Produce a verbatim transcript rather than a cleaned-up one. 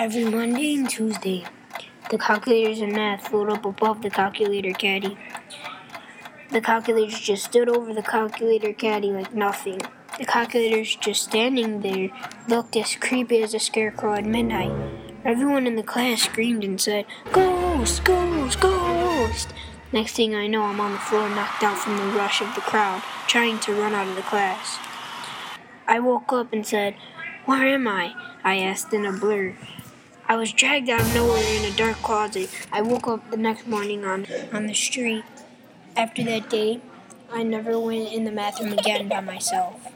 Every Monday and Tuesday, the calculators in math float up above the calculator caddy. The calculators just stood over the calculator caddy like nothing. The calculators just standing there looked as creepy as a scarecrow at midnight. Everyone in the class screamed and said, "Ghost! Ghost! Ghost!" Next thing I know, I'm on the floor knocked out from the rush of the crowd, trying to run out of the class. I woke up and said, "Where am I?" I asked in a blur. I was dragged out of nowhere in a dark closet. I woke up the next morning on, on the street. After that day, I never went in the bathroom again by myself.